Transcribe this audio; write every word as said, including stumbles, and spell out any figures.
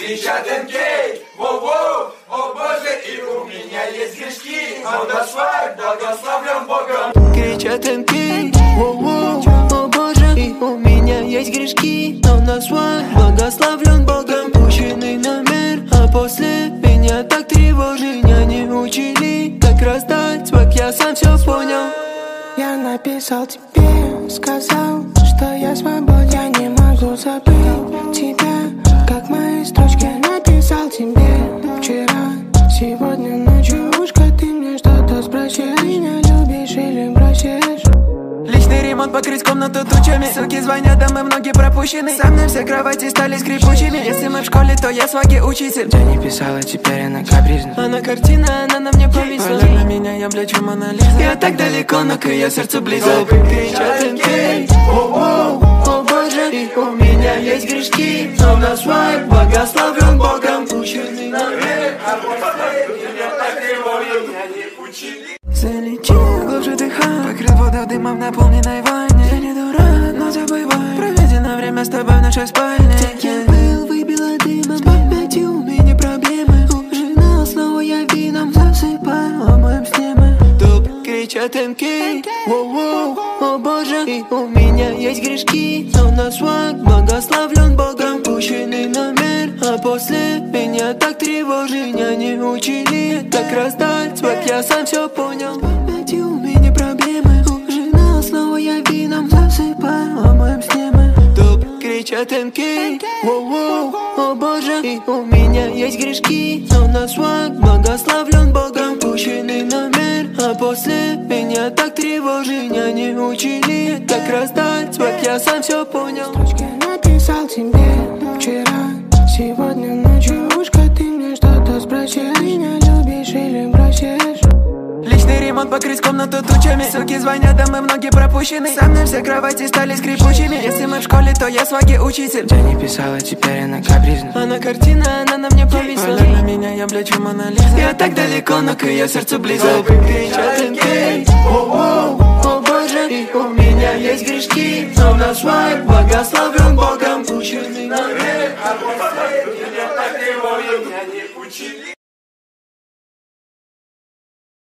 кричат эм кей, воу-воу, о боже, и у меня есть грешки, но наш лайф благословлен Богом. Кричат эм кей, воу-воу, о боже, и у меня есть грешки, но наш лайф благословлен Богом. Пущенный номер, а после меня так тревожит. Меня не учили, как раздать свак, я сам все понял. Я написал тебе, сказал, что я свободен. Я не могу забыть тебя, как мои строчки написал тебе вчера. Сегодня ночью ушко ты мне что-то спросишь. Меня любишь или бросишь? Личный ремонт, покрыть комнату тучами. Суки звонят, да мы многие пропущены. Со мной все кровати стали скрипучими. Если мы в школе, то я сваги учитель. Я не писала, теперь она капризна. Она картина, она на мне повисла. Глядя на меня, я блядь, Мона Лиза. Я так далеко, но к ее сердцу близок. Кричат эм кей, о-о, о боже, и у меня есть грешки, но наш лайф благословлен Богом. Пущенный номер, а после меня так тревожит. Меня не учили. Залечи, глубже дыхай, покрыл воду дымом, наполненной ванне. Я не дурак, но забывай проведено время с тобой в нашей спальне. Где я был, выбила дымом, опять и у меня проблемы. Ужинал, снова я вином засыпаю, а моим сне мы. Топ кричат эм кей, воу-воу, о боже, и у меня есть грешки, но наш лайф благословлен Богом. Пущенный номер, а после меня так тревожит. Меня не учили, как раздать свак, я сам все понял. Опять и у меня проблемы. Ужинал, снова я вином засыпаю, а моим сне мы. Топ кричат эм кей, воу-воу, о боже, и у меня есть грешки, но наш лайф благословлен Богом. Пущенный номер, а после меня так тревожит. Меня не учили, как раздать свак, я сам все понял. Строчки написал тебе вчера. Сегодня ночью ушко ты мне что-то спросишь. Меня любишь или бросишь? Личный ремонт, покрыть комнату тучами. Суки звонят, да мы многие пропущены. Со мной все кровати стали скрипучими. Если мы в школе, то я сваги учитель. Я не писала, теперь она капризна. Она картина, она на мне повисла. Глядя на меня, я блядь, Мона Лиза. Я так далеко, но к ее сердцу близок. Кричат эм кей, о-о, о боже, и у меня есть грешки, но наш лайф благословлен Богом. Пущенный номер, А после меня так тревожит. Меня не учили.